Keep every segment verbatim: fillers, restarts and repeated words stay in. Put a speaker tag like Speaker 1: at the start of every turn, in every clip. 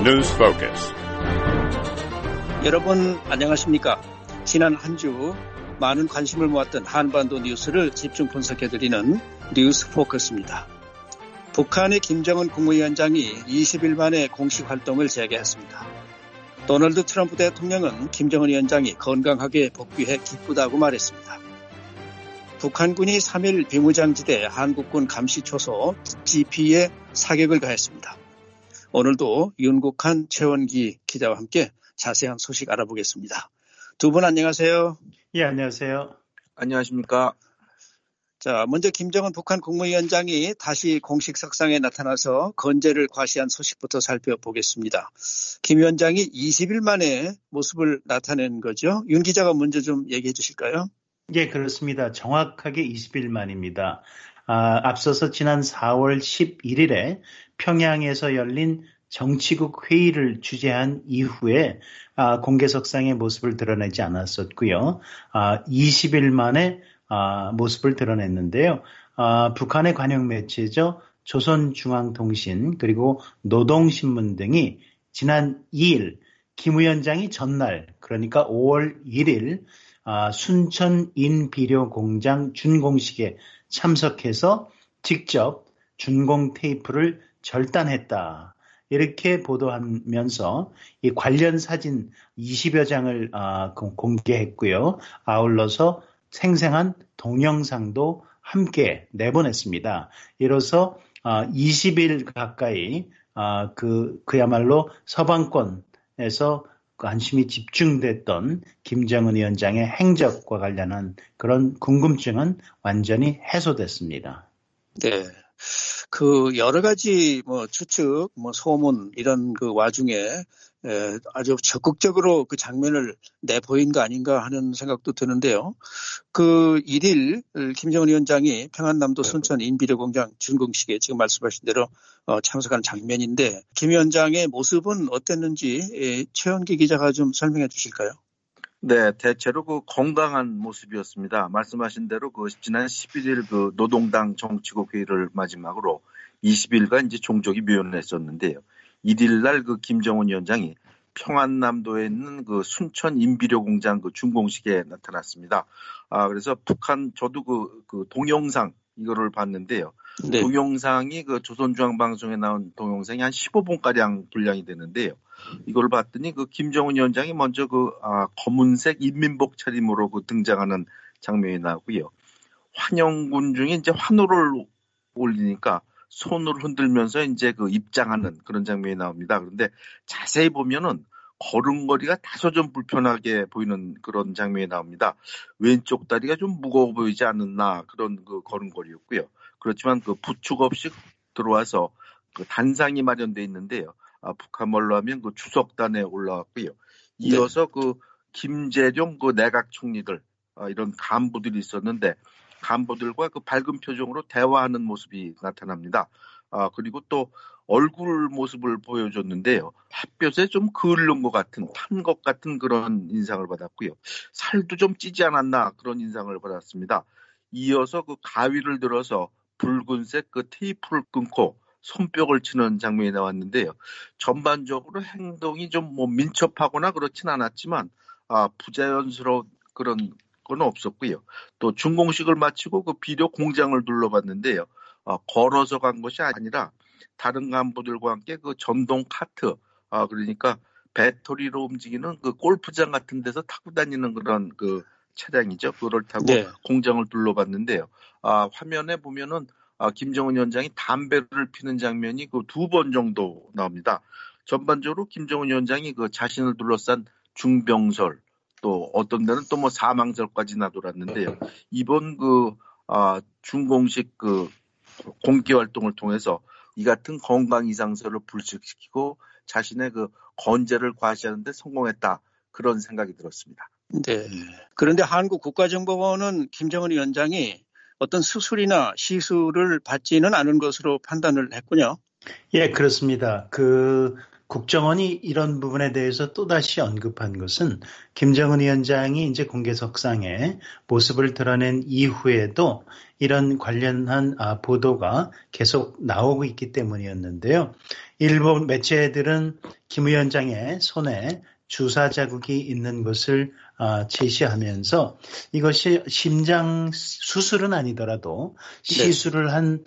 Speaker 1: News Focus.
Speaker 2: 여러분 안녕하십니까? 지난 한 주 많은 관심을 모았던 한반도 뉴스를 집중 분석해드리는 뉴스 포커스입니다. 북한의 김정은 국무위원장이 이십 일 만에 공식 활동을 재개했습니다. 도널드 트럼프 대통령은 김정은 위원장이 건강하게 복귀해 기쁘다고 말했습니다. 북한군이 삼 일 비무장지대 한국군 감시초소 지피에 사격을 가했습니다. 오늘도 윤국한, 최원기 기자와 함께 자세한 소식 알아보겠습니다. 두 분 안녕하세요.
Speaker 3: 예, 안녕하세요.
Speaker 4: 안녕하십니까.
Speaker 2: 자, 먼저 김정은 북한 국무위원장이 다시 공식 석상에 나타나서 건재를 과시한 소식부터 살펴보겠습니다. 김 위원장이 이십 일 만에 모습을 나타낸 거죠. 윤 기자가 먼저 좀 얘기해 주실까요?
Speaker 3: 예, 그렇습니다. 정확하게 이십 일 만입니다. 아, 앞서서 지난 사월 십일일에 평양에서 열린 정치국 회의를 주재한 이후에 아, 공개석상의 모습을 드러내지 않았었고요. 아, 이십 일 만에 아, 모습을 드러냈는데요. 아, 북한의 관영 매체죠. 조선중앙통신 그리고 노동신문 등이 지난 이 일 김 위원장이 전날 그러니까 오월 일일 아, 순천 인비료공장 준공식에 참석해서 직접 준공 테이프를 절단했다. 이렇게 보도하면서 이 관련 사진 이십여 장을 아, 공개했고요. 아울러서 생생한 동영상도 함께 내보냈습니다. 이로써 아, 이십 일 가까이 아, 그 그야말로 서방권에서 관심이 집중됐던 김정은 위원장의 행적과 관련한 그런 궁금증은 완전히 해소됐습니다.
Speaker 2: 네. 그 여러 가지 뭐 추측, 뭐 소문 이런 그 와중에 에, 아주 적극적으로 그 장면을 내보인 거 아닌가 하는 생각도 드는데요. 그 일 일 김정은 위원장이 평안남도 순천 인비료공장 준공식에 지금 말씀하신 대로 어, 참석한 장면인데 김 위원장의 모습은 어땠는지 에, 최원기 기자가 좀 설명해 주실까요?
Speaker 4: 네, 대체로 그 건강한 모습이었습니다. 말씀하신 대로 그 지난 십일 일 그 노동당 정치국 회의를 마지막으로 이십 일간 이제 종족이 묘연했었는데요. 일 일 날 그 김정은 위원장이 평안남도에 있는 그 순천 인비료공장 그 준공식에 나타났습니다. 아, 그래서 북한 저도 그, 그 동영상 이거를 봤는데요. 네. 동영상이 그 조선중앙방송에 나온 동영상이 한 십오 분가량 분량이 되는데요. 이걸 봤더니 그 김정은 위원장이 먼저 그 아, 검은색 인민복 차림으로 그 등장하는 장면이 나오고요. 환영군 중에 이제 환호를 올리니까 손을 흔들면서 이제 그 입장하는 그런 장면이 나옵니다. 그런데 자세히 보면은 걸음걸이가 다소 좀 불편하게 보이는 그런 장면이 나옵니다. 왼쪽 다리가 좀 무거워 보이지 않았나 그런 그 걸음걸이였고요. 그렇지만 그 부축 없이 들어와서 그 단상이 마련돼 있는데요. 아, 북한 말로 하면 그 주석단에 올라왔고요. 이어서 네. 그 김재룡 그 내각 총리들 아, 이런 간부들이 있었는데 간부들과 그 밝은 표정으로 대화하는 모습이 나타납니다. 아, 그리고 또 얼굴 모습을 보여줬는데요. 햇볕에 좀 그을른 것 같은, 탄 것 같은 그런 인상을 받았고요. 살도 좀 찌지 않았나 그런 인상을 받았습니다. 이어서 그 가위를 들어서 붉은색 그 테이프를 끊고 손뼉을 치는 장면이 나왔는데요. 전반적으로 행동이 좀 뭐 민첩하거나 그렇진 않았지만 아, 부자연스러운 그런 건 없었고요. 또 준공식을 마치고 그 비료 공장을 둘러봤는데요. 어, 걸어서 간 것이 아니라 다른 간부들과 함께 그 전동 카트, 아, 그러니까 배터리로 움직이는 그 골프장 같은 데서 타고 다니는 그런 그 차량이죠. 그걸 타고 네. 공장을 둘러봤는데요. 아, 화면에 보면은 아, 김정은 위원장이 담배를 피는 장면이 그 두 번 정도 나옵니다. 전반적으로 김정은 위원장이 그 자신을 둘러싼 중병설 또 어떤 데는 또 뭐 사망설까지 나돌았는데요. 이번 그 아, 준공식 그 공개 활동을 통해서 이 같은 건강 이상설을 불식시키고 자신의 그 건재를 과시하는 데 성공했다. 그런 생각이 들었습니다.
Speaker 2: 네. 그런데 한국 국가정보원은 김정은 위원장이 어떤 수술이나 시술을 받지는 않은 것으로 판단을 했군요.
Speaker 3: 예, 그렇습니다. 그 국정원이 이런 부분에 대해서 또다시 언급한 것은 김정은 위원장이 이제 공개석상에 모습을 드러낸 이후에도 이런 관련한 보도가 계속 나오고 있기 때문이었는데요. 일본 매체들은 김 위원장의 손에 주사 자국이 있는 것을 제시하면서 이것이 심장 수술은 아니더라도 시술을 한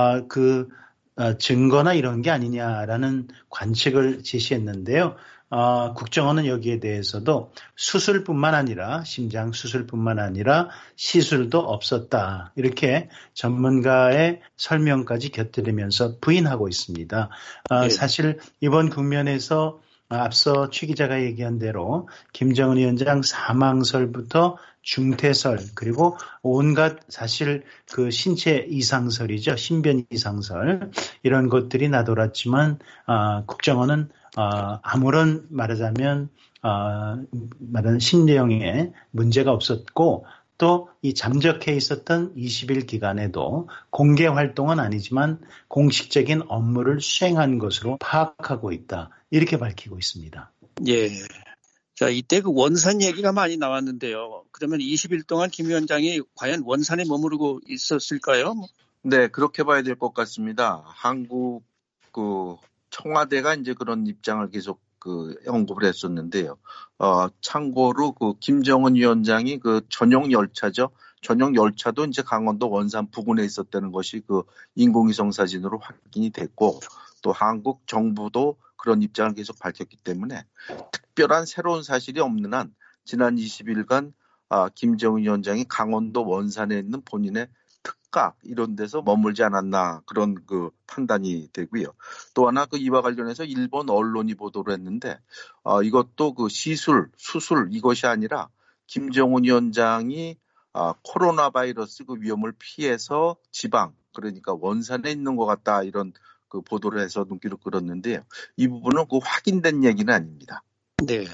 Speaker 3: 그 증거나 이런 게 아니냐라는 관측을 제시했는데요. 어, 국정원은 여기에 대해서도 수술뿐만 아니라 심장 수술뿐만 아니라 시술도 없었다. 이렇게 전문가의 설명까지 곁들이면서 부인하고 있습니다. 어,
Speaker 2: 네.
Speaker 3: 사실 이번 국면에서 앞서 최 기자가 얘기한 대로 김정은 위원장 사망설부터 중태설 그리고 온갖 사실 그 신체 이상설이죠. 신변 이상설 이런 것들이 나돌았지만 어, 국정원은 어, 아무런 말하자면 어, 말하는 신내용에 문제가 없었고 또 이 잠적해 있었던 이십 일 기간에도 공개 활동은 아니지만 공식적인 업무를 수행한 것으로 파악하고 있다. 이렇게 밝히고 있습니다.
Speaker 2: 예. 자, 이때 그 원산 얘기가 많이 나왔는데요. 그러면 이십 일 동안 김 위원장이 과연 원산에 머무르고 있었을까요?
Speaker 4: 네, 그렇게 봐야 될 것 같습니다. 한국 그 청와대가 이제 그런 입장을 계속 그 언급을 했었는데요. 어, 참고로 그 김정은 위원장이 그 전용 열차죠. 전용 열차도 이제 강원도 원산 부근에 있었다는 것이 그 인공위성 사진으로 확인이 됐고 또 한국 정부도 그런 입장을 계속 밝혔기 때문에 특별한 새로운 사실이 없는 한 지난 이십 일간 아, 김정은 위원장이 강원도 원산에 있는 본인의 특각 이런 데서 머물지 않았나 그런 그 판단이 되고요. 또 하나 그 이와 관련해서 일본 언론이 보도를 했는데 어, 이것도 그 시술, 수술 이것이 아니라 김정은 위원장이 아, 코로나 바이러스 그 위험을 피해서 지방 그러니까 원산에 있는 것 같다 이런 그 보도를 해서 눈길을 끌었는데요. 이 부분은 그 확인된 얘기는 아닙니다.
Speaker 2: 네.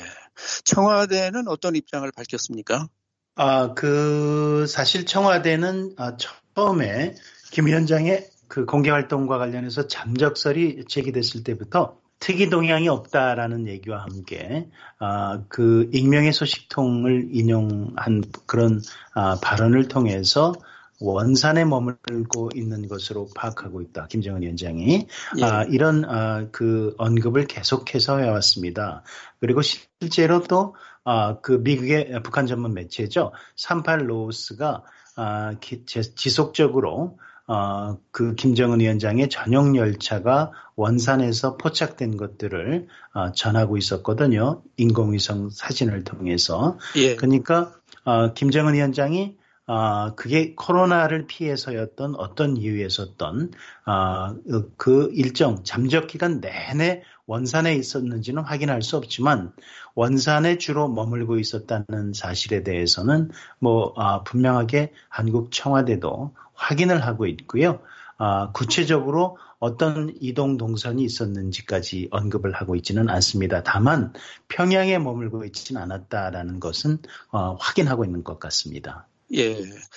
Speaker 2: 청와대는 어떤 입장을 밝혔습니까?
Speaker 3: 아, 그 사실 청와대는 아, 처음에 김 위원장의 그 공개 활동과 관련해서 잠적설이 제기됐을 때부터 특이 동향이 없다라는 얘기와 함께 아, 그 익명의 소식통을 인용한 그런 아, 발언을 통해서 원산에 머물고 있는 것으로 파악하고 있다. 김정은 위원장이
Speaker 2: 예.
Speaker 3: 아, 이런 아, 그 언급을 계속해서 해왔습니다. 그리고 실제로 또 아, 그 미국의 북한 전문 매체죠. 삼십팔 노스가 아, 기, 제, 지속적으로 어, 그 김정은 위원장의 전용 열차가 원산에서 포착된 것들을 어, 전하고 있었거든요. 인공위성 사진을 통해서.
Speaker 2: 예.
Speaker 3: 그러니까 어, 김정은 위원장이 어, 그게 코로나를 피해서였던 어떤 이유에서였던 어, 그 일정 잠적 기간 내내 원산에 있었는지는 확인할 수 없지만 원산에 주로 머물고 있었다는 사실에 대해서는 뭐 어, 분명하게 한국 청와대도 확인을 하고 있고요. 어, 구체적으로 어떤 이동 동선이 있었는지까지 언급을 하고 있지는 않습니다. 다만 평양에 머물고 있지는 않았다라는 것은 어, 확인하고 있는 것 같습니다.
Speaker 2: 예.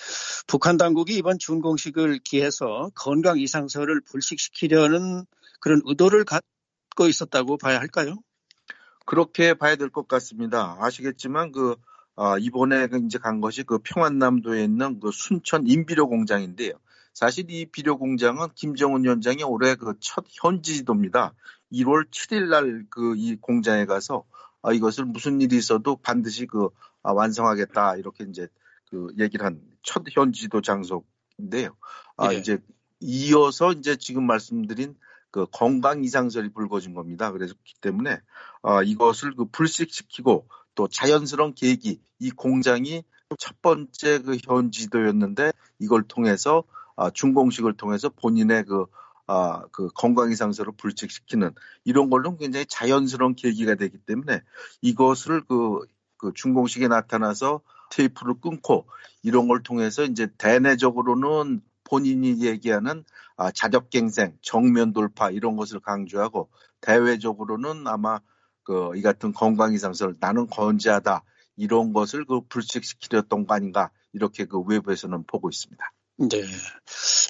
Speaker 2: 북한 당국이 이번 준공식을 기해서 건강 이상설을 불식시키려는 그런 의도를 갖고 있었다고 봐야 할까요?
Speaker 4: 그렇게 봐야 될 것 같습니다. 아시겠지만 그 아, 이번에 이제 간 것이 그 평안남도에 있는 그 순천 인비료 공장인데요. 사실 이 비료 공장은 김정은 위원장이 올해 그 첫 현지 지도입니다. 일월 칠일 날 그 이 공장에 가서 아, 이것을 무슨 일이 있어도 반드시 그 아, 완성하겠다 이렇게 이제 그 얘기를 한 첫 현지 지도 장소인데요. 아,
Speaker 2: 예.
Speaker 4: 이제 이어서 이제 지금 말씀드린 그 건강 이상설이 불거진 겁니다. 그래서 그 때문에 아, 이것을 그 불식시키고 또 자연스러운 계기, 이 공장이 첫 번째 그 현지도였는데 이걸 통해서 아, 준공식을 통해서 본인의 그, 아, 그 건강 이상설을 불식시키는 이런 걸로 굉장히 자연스러운 계기가 되기 때문에 이것을 그, 그 준공식에 나타나서 테이프를 끊고 이런 걸 통해서 이제 대내적으로는 본인이 얘기하는 아, 자력갱생, 정면 돌파 이런 것을 강조하고 대외적으로는 아마 그 이 같은 건강 이상설 나는 건재하다 이런 것을 그 불식시키렸던 거 아닌가 이렇게 그 외부에서는 보고 있습니다.
Speaker 2: 네.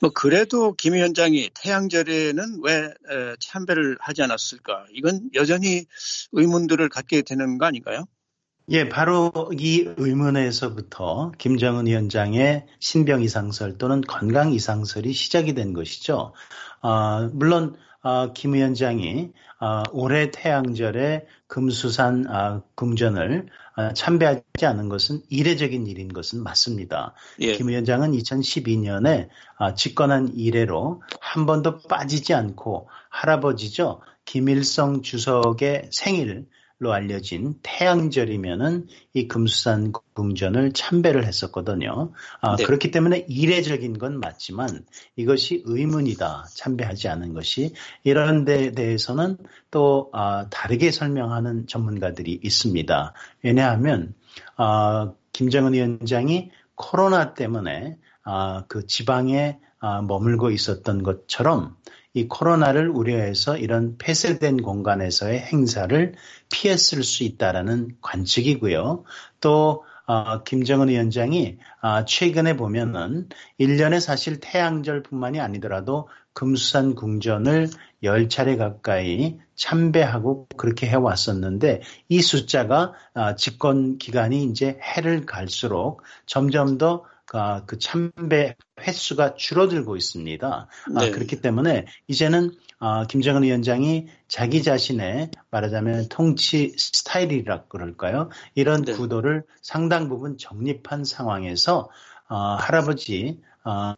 Speaker 2: 뭐 그래도 김 위원장이 태양절에는 왜 참배를 하지 않았을까? 이건 여전히 의문들을 갖게 되는 거 아닌가요?
Speaker 3: 예, 바로 이 의문에서부터 김정은 위원장의 신병 이상설 또는 건강 이상설이 시작이 된 것이죠. 어, 물론 어, 김 위원장이 어, 올해 태양절에 금수산 어, 궁전을 어, 참배하지 않은 것은 이례적인 일인 것은 맞습니다. 예. 김 위원장은 이천십이 년에 어, 집권한 이래로 한 번도 빠지지 않고 할아버지죠. 김일성 주석의 생일 로 알려진 태양절이면은 이 금수산 궁전을 참배를 했었거든요. 아, 네. 그렇기 때문에 이례적인 건 맞지만 이것이 의문이다. 참배하지 않은 것이. 이런 데 대해서는 또 아, 다르게 설명하는 전문가들이 있습니다. 왜냐하면 아, 김정은 위원장이 코로나 때문에 아, 그 지방에 아, 머물고 있었던 것처럼 이 코로나를 우려해서 이런 폐쇄된 공간에서의 행사를 피했을 수 있다라는 관측이고요. 또 어, 김정은 위원장이 어, 최근에 보면은 일 년에 사실 태양절뿐만이 아니더라도 금수산 궁전을 열 차례 가까이 참배하고 그렇게 해왔었는데 이 숫자가 어, 집권 기간이 이제 해를 갈수록 점점 더 그 참배 횟수가 줄어들고 있습니다. 네. 아, 그렇기 때문에 이제는 아, 김정은 위원장이 자기 자신의 말하자면 통치 스타일이라 그럴까요? 이런 네. 구도를 상당 부분 정립한 상황에서 어, 할아버지 어,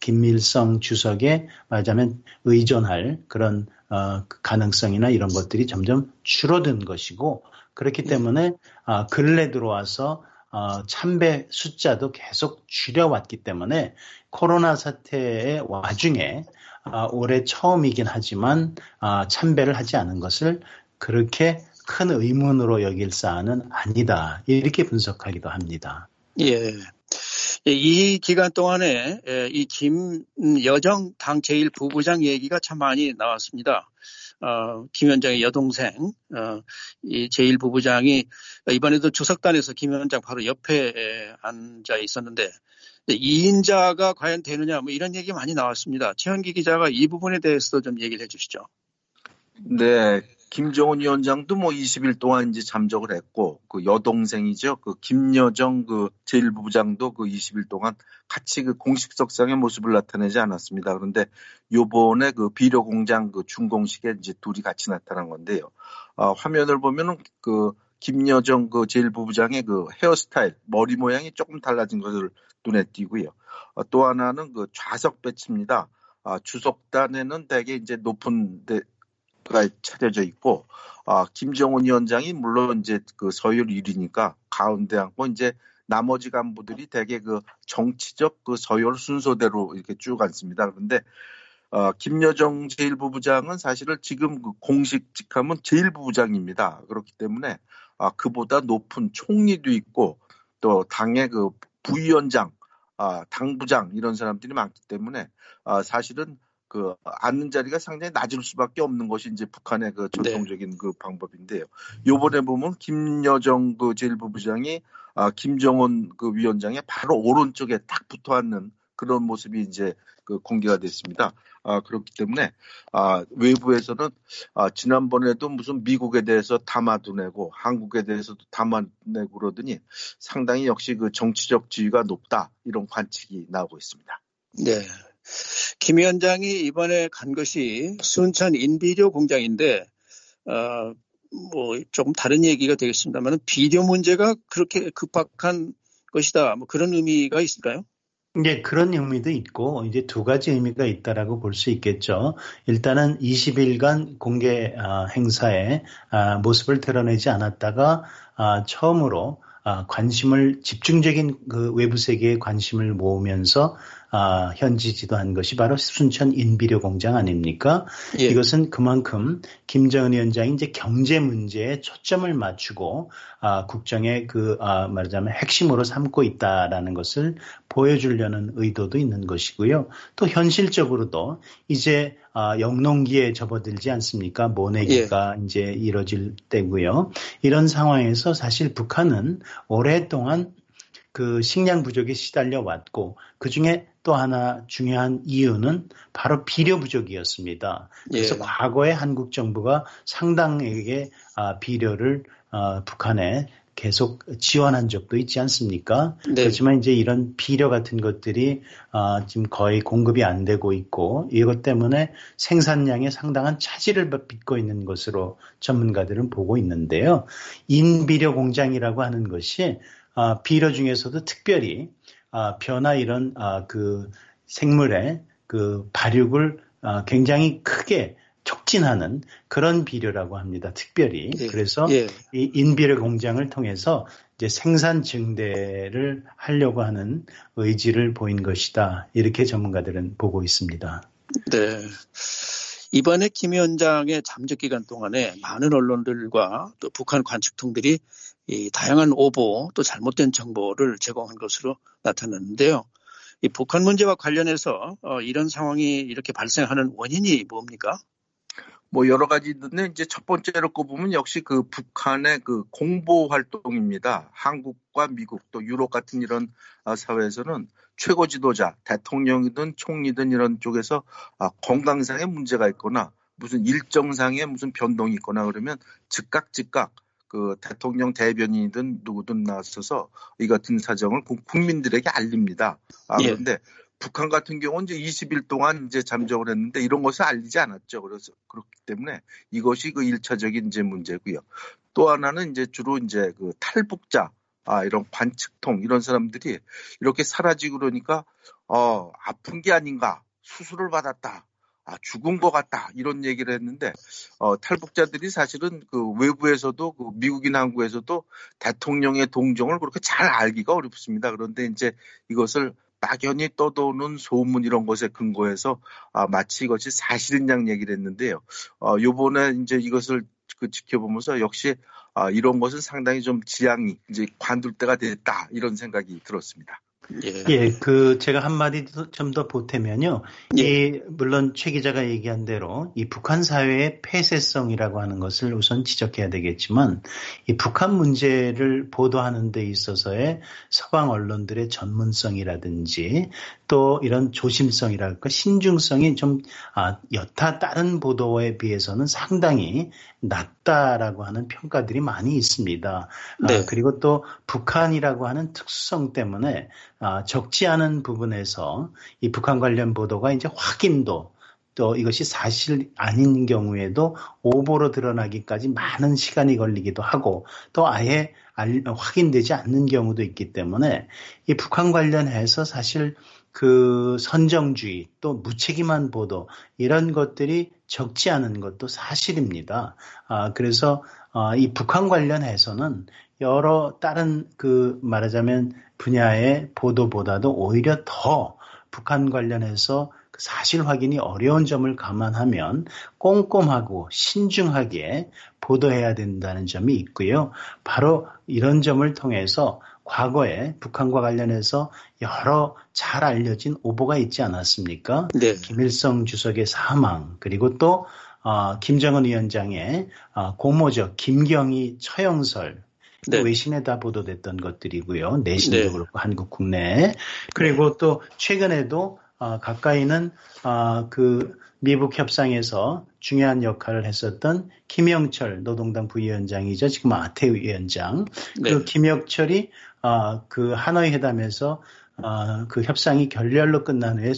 Speaker 3: 김일성 주석에 말하자면 의존할 그런 어, 가능성이나 이런 것들이 점점 줄어든 것이고 그렇기 때문에 어, 근래 들어와서 어, 참배 숫자도 계속 줄여왔기 때문에 코로나 사태의 와중에 어, 올해 처음이긴 하지만 어, 참배를 하지 않은 것을 그렇게 큰 의문으로 여길 사안은 아니다. 이렇게 분석하기도 합니다.
Speaker 2: 예. 이 기간 동안에 이 김여정 당 제일 부부장 얘기가 참 많이 나왔습니다. 어, 김 위원장의 여동생, 어, 이 제일 부부장이 이번에도 주석단에서 김 위원장 바로 옆에 앉아 있었는데, 이 인자가 과연 되느냐, 뭐 이런 얘기 많이 나왔습니다. 최현기 기자가 이 부분에 대해서도 좀 얘기를 해 주시죠.
Speaker 4: 네. 김정은 위원장도 뭐 이십 일 동안 이제 잠적을 했고, 그 여동생이죠. 그 김여정 그 제일 부부장도 그 이십 일 동안 같이 그 공식석상의 모습을 나타내지 않았습니다. 그런데 요번에 그 비료 공장 그 준공식에 이제 둘이 같이 나타난 건데요. 아, 화면을 보면은 그 김여정 그 제일 부부장의 그 헤어스타일, 머리 모양이 조금 달라진 것을 눈에 띄고요. 아, 또 하나는 그 좌석 배치입니다. 아, 주석단에는 되게 이제 높은 데 가 차려져 있고, 아, 김정은 위원장이 물론 이제 그 서열 일 위니까 가운데 앉고 이제 나머지 간부들이 되게 그 정치적 그 서열 순서대로 이렇게 쭉 앉습니다. 그런데 어, 김여정 제일 부부장은 사실은 지금 그 공식 직함은 제일 부부장입니다. 그렇기 때문에 아, 그보다 높은 총리도 있고 또 당의 그 부위원장, 아, 당부장 이런 사람들이 많기 때문에 아, 사실은 그 앉는 자리가 상당히 낮을 수밖에 없는 것이 이제 북한의 그 전통적인 네. 그 방법인데요. 요번에 보면 김여정 그 제일 부부장이 아 김정은 그 위원장의 바로 오른쪽에 딱 붙어 앉는 그런 모습이 이제 그 공개가 됐습니다. 아 그렇기 때문에 아 외부에서는 아 지난번에도 무슨 미국에 대해서 담화도 내고 한국에 대해서도 담화 내고 그러더니 상당히 역시 그 정치적 지위가 높다 이런 관측이 나오고 있습니다.
Speaker 2: 네. 김 위원장이 이번에 간 것이 순천 인비료 공장인데, 어, 뭐, 조금 다른 얘기가 되겠습니다만, 비료 문제가 그렇게 급박한 것이다. 뭐 그런 의미가 있을까요?
Speaker 3: 네, 그런 의미도 있고, 이제 두 가지 의미가 있다라고 볼 수 있겠죠. 일단은 이십 일간 공개 행사에 모습을 드러내지 않았다가 처음으로 관심을, 집중적인 그 외부 세계에 관심을 모으면서 아, 현지 지도한 것이 바로 순천 인비료 공장 아닙니까? 예. 이것은 그만큼 김정은 위원장이 이제 경제 문제에 초점을 맞추고 아, 국정의 그 아, 말하자면 핵심으로 삼고 있다라는 것을 보여주려는 의도도 있는 것이고요. 또 현실적으로도 이제 아, 영농기에 접어들지 않습니까? 모내기가 예. 이제 이뤄질 때고요. 이런 상황에서 사실 북한은 오랫동안 그 식량 부족에 시달려 왔고 그중에 또 하나 중요한 이유는 바로 비료 부족이었습니다. 그래서
Speaker 2: 예.
Speaker 3: 과거에 한국 정부가 상당하게 비료를 북한에 계속 지원한 적도 있지 않습니까?
Speaker 2: 네.
Speaker 3: 그렇지만 이제 이런 비료 같은 것들이 어, 지금 거의 공급이 안 되고 있고 이것 때문에 생산량에 상당한 차질을 빚고 있는 것으로 전문가들은 보고 있는데요. 인비료 공장이라고 하는 것이 어, 비료 중에서도 특별히 어, 벼나 이런 어, 그 생물의 그 발육을 어, 굉장히 크게 촉진하는 그런 비료라고 합니다. 특별히.
Speaker 2: 예.
Speaker 3: 그래서
Speaker 2: 예.
Speaker 3: 이 인비료 공장을 통해서 이제 생산 증대를 하려고 하는 의지를 보인 것이다. 이렇게 전문가들은 보고 있습니다.
Speaker 2: 네. 이번에 김 위원장의 잠적 기간 동안에 많은 언론들과 또 북한 관측통들이 이 다양한 오보 또 잘못된 정보를 제공한 것으로 나타났는데요. 이 북한 문제와 관련해서 어, 이런 상황이 이렇게 발생하는 원인이 뭡니까?
Speaker 4: 뭐 여러 가지인데 이제 첫 번째로 꼽으면 역시 그 북한의 그 공보 활동입니다. 한국과 미국 또 유럽 같은 이런 사회에서는 최고 지도자, 대통령이든 총리든 이런 쪽에서 건강상의 문제가 있거나 무슨 일정상의 무슨 변동이 있거나 그러면 즉각 즉각 그 대통령 대변인이든 누구든 나서서 이 같은 사정을 국민들에게 알립니다. 아, 그런데 예. 북한 같은 경우는 이제 이십 일 동안 이제 잠적을 했는데 이런 것을 알리지 않았죠. 그래서 그렇기 때문에 이것이 그 일차적인 이제 문제고요. 또 하나는 이제 주로 이제 그 탈북자, 아, 이런 관측통 이런 사람들이 이렇게 사라지고 그러니까 어, 아픈 게 아닌가, 수술을 받았다. 아, 죽은 것 같다. 이런 얘기를 했는데, 어, 탈북자들이 사실은 그 외부에서도, 그 미국이나 한국에서도 대통령의 동정을 그렇게 잘 알기가 어렵습니다. 그런데 이제 이것을 막연히 떠도는 소문 이런 것에 근거해서, 아, 마치 이것이 사실인 양 얘기를 했는데요. 어, 요번에 이제 이것을 그 지켜보면서 역시, 아, 이런 것은 상당히 좀 지향이 이제 관둘 때가 됐다. 이런 생각이 들었습니다.
Speaker 3: 예, 예 그 제가 한마디 좀 더 보태면요.
Speaker 2: 예.
Speaker 3: 이 물론 최 기자가 얘기한 대로 이 북한 사회의 폐쇄성이라고 하는 것을 우선 지적해야 되겠지만 이 북한 문제를 보도하는 데 있어서의 서방 언론들의 전문성이라든지 또 이런 조심성이랄까 신중성이 좀 아, 여타 다른 보도에 비해서는 상당히 낮다라고 하는 평가들이 많이 있습니다.
Speaker 2: 네.
Speaker 3: 아, 그리고 또 북한이라고 하는 특수성 때문에 아, 적지 않은 부분에서 이 북한 관련 보도가 이제 확인도 또 이것이 사실 아닌 경우에도 오보로 드러나기까지 많은 시간이 걸리기도 하고 또 아예 알, 확인되지 않는 경우도 있기 때문에 이 북한 관련해서 사실 그 선정주의 또 무책임한 보도 이런 것들이 적지 않은 것도 사실입니다. 아, 그래서 아, 이 북한 관련해서는 여러 다른 그 말하자면 분야의 보도보다도 오히려 더 북한 관련해서 사실 확인이 어려운 점을 감안하면 꼼꼼하고 신중하게 보도해야 된다는 점이 있고요. 바로 이런 점을 통해서 과거에 북한과 관련해서 여러 잘 알려진 오보가 있지 않았습니까?
Speaker 2: 네.
Speaker 3: 김일성 주석의 사망 그리고 또 어, 김정은 위원장의 어, 고모적 김경희 처형설
Speaker 2: 네.
Speaker 3: 외신에 다 보도됐던 것들이고요. 내신도
Speaker 2: 네.
Speaker 3: 그렇고 한국 국내 그리고
Speaker 2: 네.
Speaker 3: 또 최근에도 어, 가까이는 어, 그 미북 협상에서 중요한 역할을 했었던 김영철 노동당 부위원장이죠. 지금 아태 위원장.
Speaker 2: 네.
Speaker 3: 그 김영철이 어, 그 하노이 회담에서 어, 그 협상이 결렬로 끝난 후에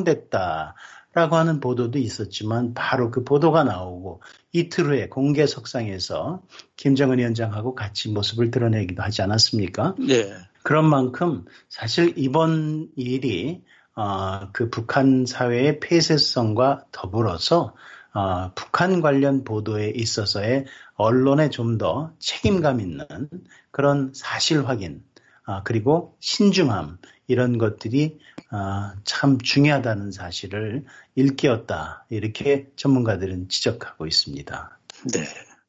Speaker 3: 숙청됐다라고 하는 보도도 있었지만 바로 그 보도가 나오고 이틀 후에 공개석상에서 김정은 위원장하고 같이 모습을 드러내기도 하지 않았습니까?
Speaker 2: 네.
Speaker 3: 그런 만큼 사실 이번 일이 어, 그 북한 사회의 폐쇄성과 더불어서 어, 북한 관련 보도에 있어서의 언론에 좀 더 책임감 있는 그런 사실 확인 어, 그리고 신중함 이런 것들이 어, 참 중요하다는 사실을 일깨웠다 이렇게 전문가들은 지적하고 있습니다.
Speaker 2: 네.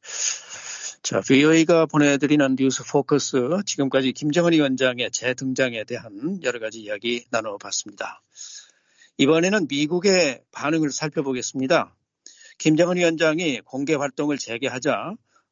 Speaker 2: 자, 브이오에이가 보내드리는 뉴스 포커스 지금까지 김정은 위원장의 재등장에 대한 여러 가지 이야기 나눠봤습니다. 이번에는 미국의 반응을 살펴보겠습니다. 김정은 위원장이 공개 활동을 재개하자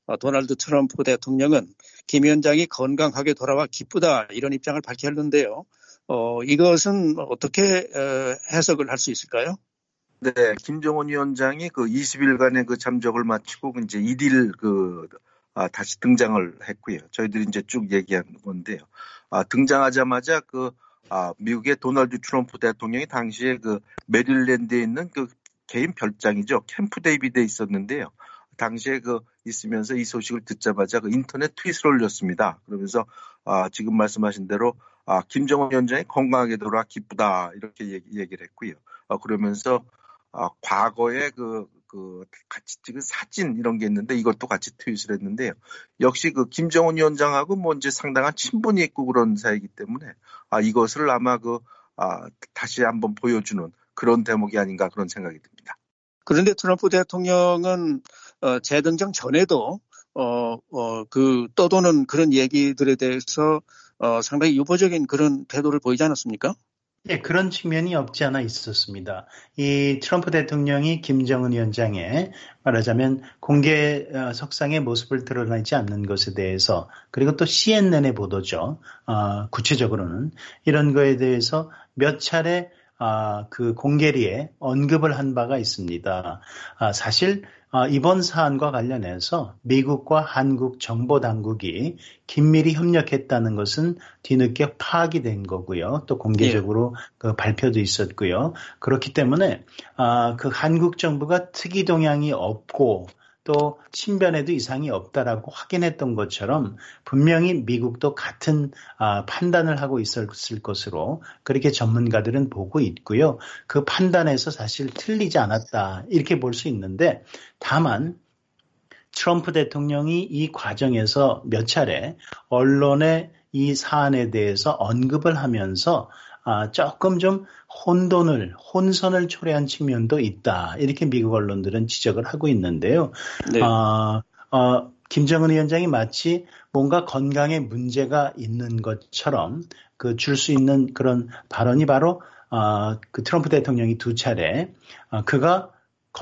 Speaker 2: 어, 도널드 트럼프 대통령은 김 위원장이 건강하게 돌아와 기쁘다 이런 입장을 밝혔는데요. 어, 이것은 어떻게 어, 해석을 할 수 있을까요?
Speaker 4: 네, 김정은 위원장이 그 이십 일간의 그 잠적을 마치고 이제 일 일 그 아, 다시 등장을 했고요. 저희들이 이제 쭉 얘기한 건데요. 아, 등장하자마자 그 아, 미국의 도널드 트럼프 대통령이 당시에 그 메릴랜드에 있는 그 개인 별장이죠. 캠프 데이비드에 있었는데요. 당시에 그 있으면서 이 소식을 듣자마자 그 인터넷 트윗을 올렸습니다. 그러면서 아, 지금 말씀하신 대로 아, 김정은 위원장이 건강하게 돌아 기쁘다 이렇게 얘기, 얘기를 했고요. 아, 그러면서 아, 과거에 그, 그 같이 찍은 사진 이런 게 있는데 이것도 같이 트윗을 했는데요. 역시 그 김정은 위원장하고 뭐 이제 상당한 친분이 있고 그런 사이이기 때문에 아, 이것을 아마 그 아, 다시 한번 보여주는 그런 대목이 아닌가 그런 생각이 듭니다.
Speaker 2: 그런데 트럼프 대통령은 어, 재등장 전에도 어, 어, 그 떠도는 그런 얘기들에 대해서 어, 상당히 유보적인 그런 태도를 보이지 않았습니까?
Speaker 3: 네, 그런 측면이 없지 않아 있었습니다. 이 트럼프 대통령이 김정은 위원장의 말하자면 공개 석상의 모습을 드러내지 않는 것에 대해서 그리고 또 씨엔엔의 보도죠. 어, 구체적으로는 이런 거에 대해서 몇 차례 아, 그 공개리에 언급을 한 바가 있습니다. 아, 사실 아, 이번 사안과 관련해서 미국과 한국 정보당국이 긴밀히 협력했다는 것은 뒤늦게 파악이 된 거고요. 또 공개적으로 예. 그 발표도 있었고요. 그렇기 때문에 아, 그 한국 정부가 특이 동향이 없고 또 친변에도 이상이 없다라고 확인했던 것처럼 분명히 미국도 같은 아, 판단을 하고 있었을 것으로 그렇게 전문가들은 보고 있고요. 그 판단에서 사실 틀리지 않았다 이렇게 볼 수 있는데 다만 트럼프 대통령이 이 과정에서 몇 차례 언론에 이 사안에 대해서 언급을 하면서 아, 조금 좀 혼돈을, 혼선을 초래한 측면도 있다. 이렇게 미국 언론들은 지적을 하고 있는데요. 네. 어, 어, 김정은 위원장이 마치 뭔가 건강에 문제가 있는 것처럼 그 줄 수 있는 그런 발언이 바로 어, 그 트럼프 대통령이 두 차례 어, 그가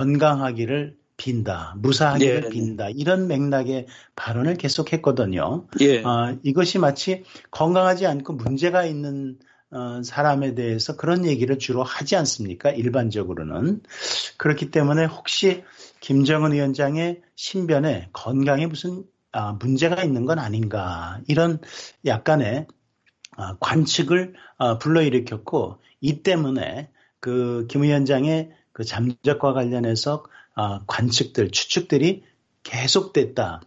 Speaker 3: 건강하기를 빈다, 무사하기를 예. 빈다 이런 맥락의 발언을 계속했거든요. 예. 어, 이것이 마치 건강하지 않고 문제가 있는 어, 사람에 대해서 그런 얘기를 주로 하지 않습니까? 일반적으로는. 그렇기 때문에 혹시 김정은 위원장의 신변에 건강에 무슨 아, 문제가 있는 건 아닌가 이런 약간의 아, 관측을 아, 불러일으켰고 이 때문에 그 김 위원장의 그 잠적과 관련해서 아, 관측들, 추측들이 계속됐다.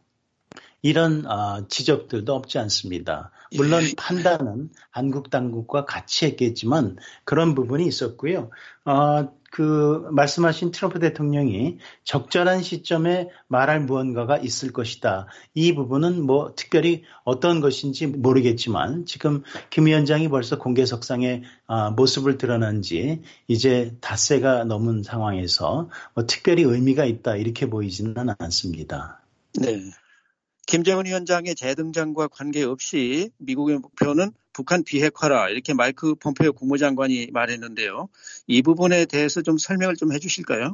Speaker 3: 이런 어, 지적들도 없지 않습니다. 물론 판단은 한국 당국과 같이 했겠지만 그런 부분이 있었고요. 어, 그 말씀하신 트럼프 대통령이 적절한 시점에 말할 무언가가 있을 것이다. 이 부분은 뭐 특별히 어떤 것인지 모르겠지만 지금 김 위원장이 벌써 공개석상에 어, 모습을 드러난 지 이제 닷새가 넘은 상황에서 뭐 특별히 의미가 있다 이렇게 보이지는 않습니다.
Speaker 2: 네. 김정은 위원장의 재등장과 관계없이 미국의 목표는 북한 비핵화라 이렇게 마이크 폼페이오 국무장관이 말했는데요. 이 부분에 대해서 좀 설명을 좀 해주실까요?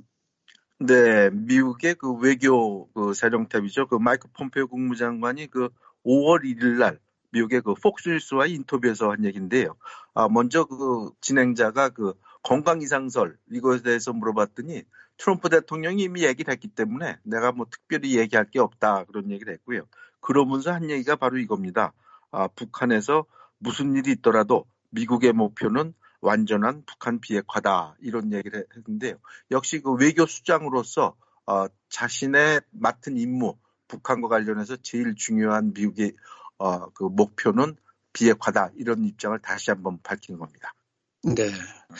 Speaker 4: 네, 미국의 그 외교 그 사령탑이죠. 그 마이크 폼페이오 국무장관이 그 오월 일일 날 미국의 그 폭스뉴스와의 인터뷰에서 한 얘기인데요. 아, 먼저 그 진행자가 그 건강 이상설 이것에 대해서 물어봤더니 트럼프 대통령이 이미 얘기를 했기 때문에 내가 뭐 특별히 얘기할 게 없다 그런 얘기를 했고요. 그러면서 한 얘기가 바로 이겁니다. 아, 북한에서 무슨 일이 있더라도 미국의 목표는 완전한 북한 비핵화다 이런 얘기를 했는데요. 역시 그 외교 수장으로서 어, 자신의 맡은 임무 북한과 관련해서 제일 중요한 미국의 어, 그 목표는 비핵화다 이런 입장을 다시 한번 밝힌 겁니다.
Speaker 2: 네.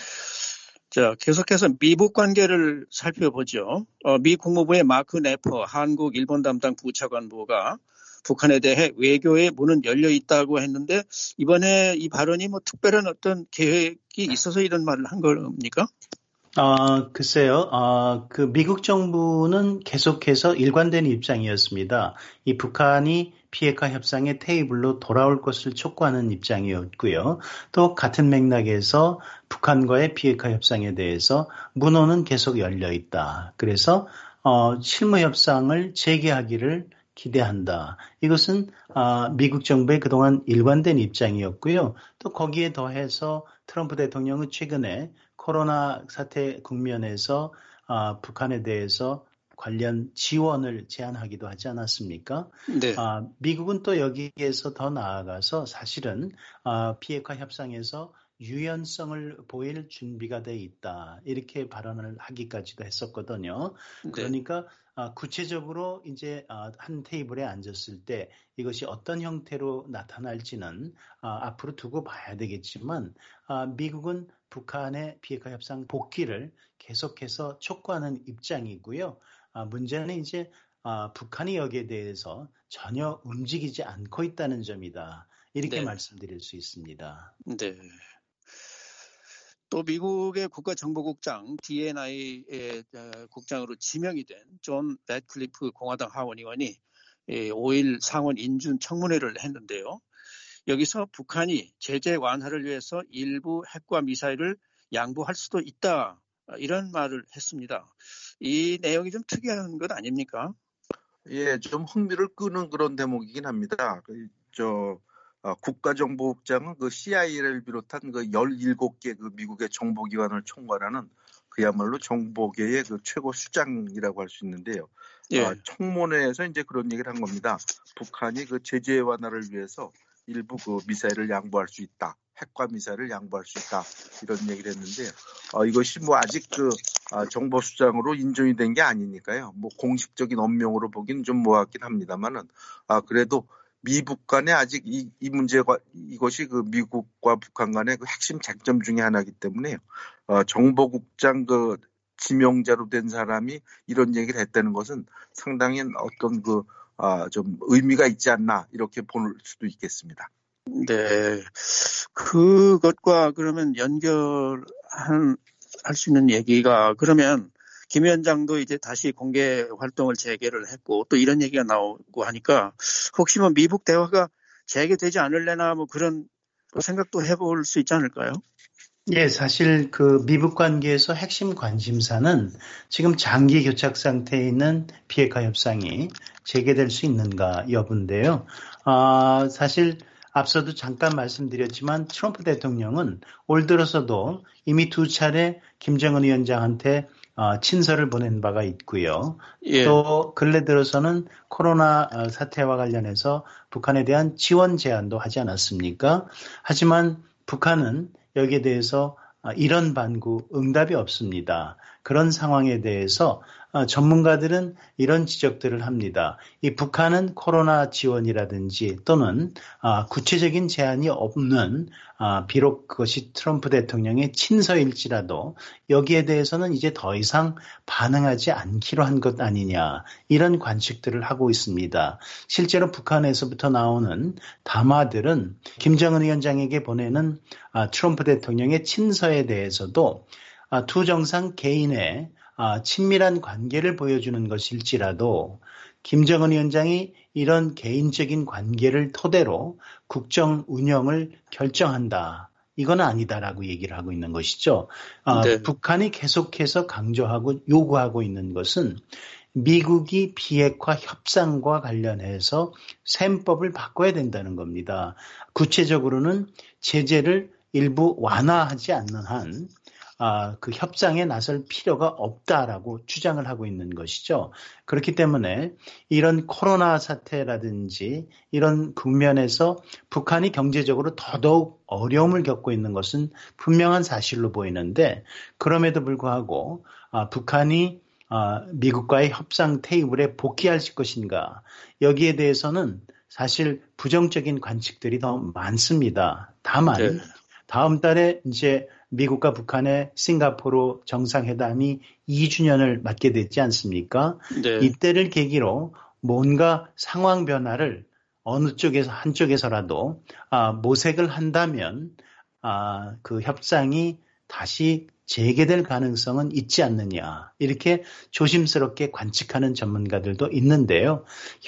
Speaker 2: 자, 계속해서 미북 관계를 살펴보죠. 어, 미 국무부의 마크 네퍼 한국 일본 담당 부차관보가 북한에 대해 외교의 문은 열려 있다고 했는데 이번에 이 발언이 뭐 특별한 어떤 계획이 있어서 이런 말을 한 겁니까?
Speaker 3: 어, 글쎄요. 어, 그 미국 정부는 계속해서 일관된 입장이었습니다. 이 북한이 비핵화 협상의 테이블로 돌아올 것을 촉구하는 입장이었고요. 또 같은 맥락에서 북한과의 비핵화 협상에 대해서 문호는 계속 열려 있다. 그래서 어, 실무 협상을 재개하기를 기대한다. 이것은 미국 정부의 그동안 일관된 입장이었고요. 또 거기에 더해서 트럼프 대통령은 최근에 코로나 사태 국면에서 북한에 대해서 관련 지원을 제안하기도 하지 않았습니까?
Speaker 2: 네.
Speaker 3: 미국은 또 여기에서 더 나아가서 사실은 비핵화 협상에서 유연성을 보일 준비가 돼 있다. 이렇게 발언을 하기까지도 했었거든요.
Speaker 2: 네.
Speaker 3: 그러니까 구체적으로 이제 한 테이블에 앉았을 때 이것이 어떤 형태로 나타날지는 앞으로 두고 봐야 되겠지만 미국은 북한의 비핵화 협상 복귀를 계속해서 촉구하는 입장이고요. 문제는 이제 북한이 여기에 대해서 전혀 움직이지 않고 있다는 점이다. 이렇게 네. 말씀드릴 수 있습니다.
Speaker 2: 네. 또 미국의 국가정보국장 디엔아이의 국장으로 지명이 된 존 래드클리프 공화당 하원 의원이 오일 상원 인준 청문회를 했는데요. 여기서 북한이 제재 완화를 위해서 일부 핵과 미사일을 양보할 수도 있다. 이런 말을 했습니다. 이 내용이 좀 특이한 것 아닙니까?
Speaker 4: 예, 좀 흥미를 끄는 그런 대목이긴 합니다. 그, 저, 어, 국가정보국장은 그 씨아이에이를 비롯한 그 열일곱 개 그 미국의 정보기관을 총괄하는 그야말로 정보계의 그 최고 수장이라고 할 수 있는데요.
Speaker 2: 예.
Speaker 4: 어, 청문회에서 이제 그런 얘기를 한 겁니다. 북한이 그 제재 완화를 위해서 일부 그 미사일을 양보할 수 있다. 핵과 미사일을 양보할 수 있다. 이런 얘기를 했는데, 어, 이것이 뭐 아직 그, 아, 정보수장으로 인정이 된 게 아니니까요. 뭐 공식적인 언명으로 보기는 좀 뭐하긴 합니다만은, 아, 그래도 미북 간에 아직 이, 이 문제가, 이것이 그 미국과 북한 간의 그 핵심 쟁점 중에 하나이기 때문에, 어, 정보국장 그 지명자로 된 사람이 이런 얘기를 했다는 것은 상당히 어떤 그, 아, 좀 의미가 있지 않나, 이렇게 볼 수도 있겠습니다.
Speaker 2: 네. 그것과 그러면 연결한, 할 수 있는 얘기가, 그러면 김 위원장도 이제 다시 공개 활동을 재개를 했고, 또 이런 얘기가 나오고 하니까, 혹시 뭐 미북 대화가 재개되지 않을래나 뭐 그런 생각도 해볼 수 있지 않을까요?
Speaker 3: 예, 사실 그 미북 관계에서 핵심 관심사는 지금 장기 교착 상태에 있는 비핵화 협상이 재개될 수 있는가 여부인데요. 아, 사실 앞서도 잠깐 말씀드렸지만 트럼프 대통령은 올 들어서도 이미 두 차례 김정은 위원장한테 친서를 보낸 바가 있고요. 예. 또 근래 들어서는 코로나 사태와 관련해서 북한에 대한 지원 제안도 하지 않았습니까? 하지만 북한은 여기에 대해서 이런 반구 응답이 없습니다. 그런 상황에 대해서 전문가들은 이런 지적들을 합니다. 이 북한은 코로나 지원이라든지 또는 구체적인 제안이 없는 비록 그것이 트럼프 대통령의 친서일지라도 여기에 대해서는 이제 더 이상 반응하지 않기로 한 것 아니냐 이런 관측들을 하고 있습니다. 실제로 북한에서부터 나오는 담화들은 김정은 위원장에게 보내는 트럼프 대통령의 친서에 대해서도 두 정상 개인의 친밀한 관계를 보여주는 것일지라도 김정은 위원장이 이런 개인적인 관계를 토대로 국정 운영을 결정한다. 이건 아니다라고 얘기를 하고 있는 것이죠. 네. 북한이 계속해서 강조하고 요구하고 있는 것은 미국이 비핵화 협상과 관련해서 셈법을 바꿔야 된다는 겁니다. 구체적으로는 제재를 일부 완화하지 않는 한 아, 그 협상에 나설 필요가 없다라고 주장을 하고 있는 것이죠. 그렇기 때문에 이런 코로나 사태라든지 이런 국면에서 북한이 경제적으로 더더욱 어려움을 겪고 있는 것은 분명한 사실로 보이는데 그럼에도 불구하고 아, 북한이 아, 미국과의 협상 테이블에 복귀할 것인가 여기에 대해서는 사실 부정적인 관측들이 더 많습니다. 다만 네. 다음 달에 이제 미국과 북한의 싱가포르 정상회담이 이 주년을 맞게 됐지 않습니까? 네. 이때를 계기로 뭔가 상황 변화를 어느 쪽에서 한쪽에서라도 아, 모색을 한다면 아, 그 협상이 다시 재개될 가능성은 있지 않느냐 이렇게 조심스럽게 관측하는 전문가들도 있는데요.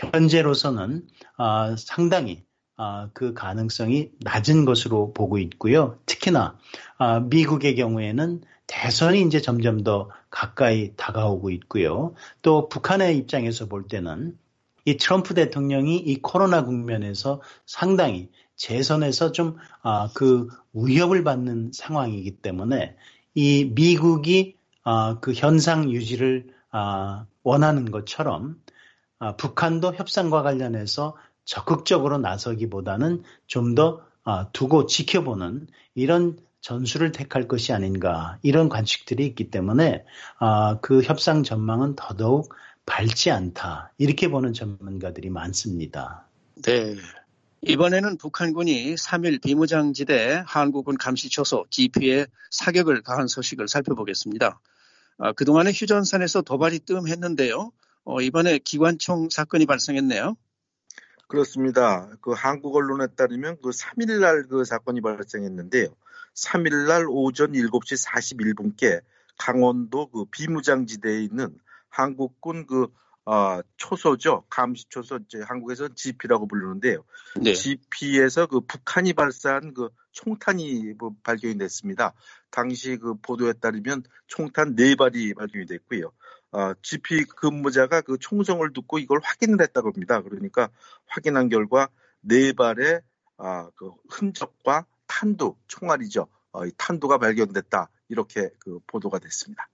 Speaker 3: 현재로서는 아, 상당히 아, 그 가능성이 낮은 것으로 보고 있고요. 특히나 아, 미국의 경우에는 대선이 이제 점점 더 가까이 다가오고 있고요. 또 북한의 입장에서 볼 때는 이 트럼프 대통령이 이 코로나 국면에서 상당히 재선에서 좀 아, 그 위협을 받는 상황이기 때문에 이 미국이 아, 그 현상 유지를 아, 원하는 것처럼 아, 북한도 협상과 관련해서 적극적으로 나서기보다는 좀 더 아, 두고 지켜보는 이런 전술을 택할 것이 아닌가 이런 관측들이 있기 때문에 아, 그 협상 전망은 더더욱 밝지 않다 이렇게 보는 전문가들이 많습니다.
Speaker 2: 네. 이번에는 북한군이 삼 일 비무장지대 한국군 감시초소 지피에 사격을 가한 소식을 살펴보겠습니다. 아, 그동안에 휴전선에서 도발이 뜸했는데요. 어, 이번에 기관총 사건이 발생했네요.
Speaker 4: 그렇습니다. 그 한국 언론에 따르면 그 삼 일날 그 사건이 발생했는데요. 삼 일날 오전 일곱 시 사십일 분께 강원도 그 비무장지대에 있는 한국군 그 어, 초소죠. 감시초소, 이제 한국에서 지피라고 부르는데요. 네. 지피에서 그 북한이 발사한 그 총탄이 뭐 발견이 됐습니다. 당시 그 보도에 따르면 총탄 네 발이 발견이 됐고요. 어, 지피 근무자가 그 총성을 듣고 이걸 확인을 했다고 합니다. 그러니까 확인한 결과 네 발의 아, 그 흔적과 탄두, 총알이죠. 어, 이 탄두가 발견됐다. 이렇게 그 보도가 됐습니다.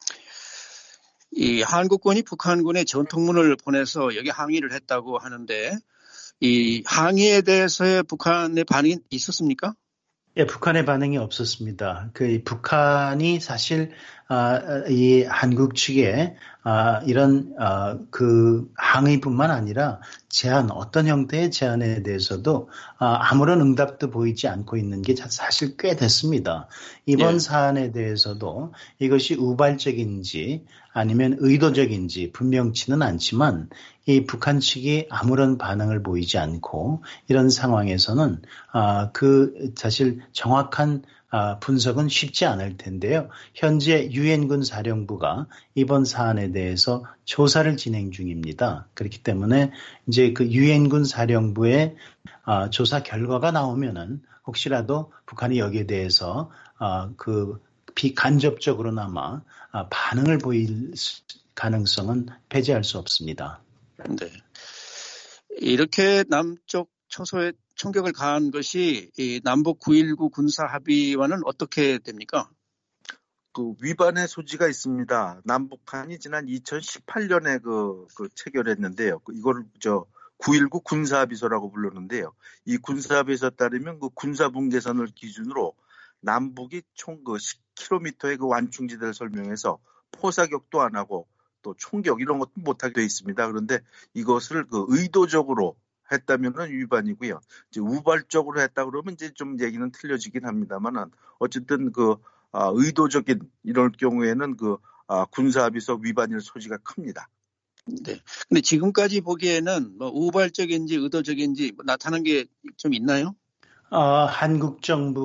Speaker 2: 이 한국군이 북한군에 전통문을 보내서 여기 항의를 했다고 하는데 이 항의에 대해서의 북한의 반응이 있었습니까?
Speaker 3: 예, 북한의 반응이 없었습니다. 그 북한이 사실 아, 이 한국 측에 아, 이런 아, 그 항의뿐만 아니라 제안, 어떤 형태의 제안에 대해서도 아, 아무런 응답도 보이지 않고 있는 게 사실 꽤 됐습니다. 이번 예. 사안에 대해서도 이것이 우발적인지 아니면 의도적인지 분명치는 않지만 이 북한 측이 아무런 반응을 보이지 않고 이런 상황에서는 아, 그 사실 정확한 아, 분석은 쉽지 않을 텐데요. 현재 유엔군 사령부가 이번 사안에 대해서 조사를 진행 중입니다. 그렇기 때문에 이제 그 유엔군 사령부의 아, 조사 결과가 나오면은 혹시라도 북한이 여기에 대해서 아, 그 비간접적으로나마 아, 반응을 보일 가능성은 배제할 수 없습니다.
Speaker 2: 네. 이렇게 남쪽 초소에 총격을 가한 것이 이 남북 구일구 군사 합의와는 어떻게 됩니까?
Speaker 4: 그 위반의 소지가 있습니다. 남북한이 지난 이천십팔 년에 그, 그 체결했는데요. 이걸 저 구일구 군사합의서라고 부르는데요. 이 군사합의서에 따르면 그 군사분계선을 기준으로 남북이 총 그 십 킬로미터의 그 완충지대를 설명해서 포사격도 안 하고 또 총격 이런 것도 못하게 되어 있습니다. 그런데 이것을 그 의도적으로 했다면은 위반이고요. 이제 우발적으로 했다 그러면 이제 좀 얘기는 틀려지긴 합니다만은 어쨌든 그 아, 의도적인 이럴 경우에는 그 아, 군사합의서 위반일 소지가 큽니다.
Speaker 2: 네. 근데 지금까지 보기에는 뭐 우발적인지 의도적인지 뭐 나타난 게 좀 있나요?
Speaker 3: 어, 한국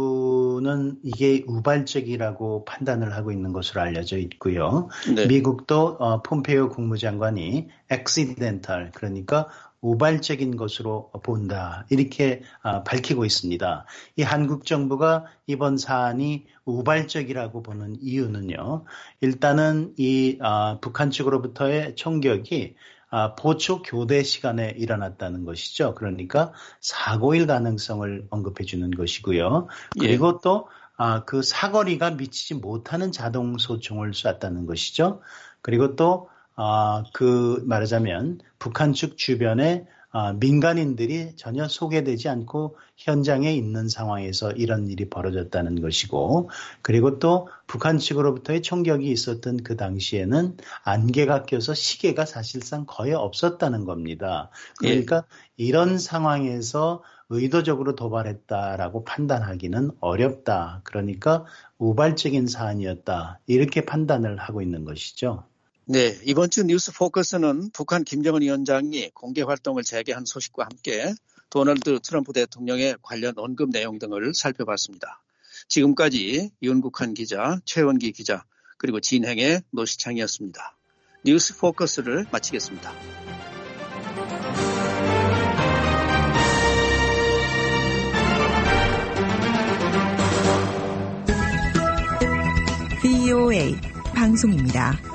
Speaker 3: 정부는 이게 우발적이라고 판단을 하고 있는 것으로 알려져 있고요. 네. 미국도 어, 폼페이오 국무장관이 accidental, 그러니까 우발적인 것으로 본다 이렇게 어, 밝히고 있습니다. 이 한국 정부가 이번 사안이 우발적이라고 보는 이유는요. 일단은 이 어, 북한 측으로부터의 총격이 아, 보초 교대 시간에 일어났다는 것이죠. 그러니까 사고일 가능성을 언급해 주는 것이고요. 그리고 예. 또 아, 그 사거리가 미치지 못하는 자동 소총을 쐈다는 것이죠. 그리고 또 아, 그 말하자면 북한 측 주변에 아, 민간인들이 전혀 소개되지 않고 현장에 있는 상황에서 이런 일이 벌어졌다는 것이고, 그리고 또 북한 측으로부터의 총격이 있었던 그 당시에는 안개가 껴서 시계가 사실상 거의 없었다는 겁니다. 그러니까 예. 이런 상황에서 의도적으로 도발했다라고 판단하기는 어렵다. 그러니까 우발적인 사안이었다. 이렇게 판단을 하고 있는 것이죠.
Speaker 2: 네, 이번 주 뉴스 포커스는 북한 김정은 위원장이 공개 활동을 재개한 소식과 함께 도널드 트럼프 대통령의 관련 언급 내용 등을 살펴봤습니다. 지금까지 윤국한 기자, 최원기 기자, 그리고 진행의 노시창이었습니다. 뉴스 포커스를 마치겠습니다.
Speaker 1: 브이오에이 방송입니다.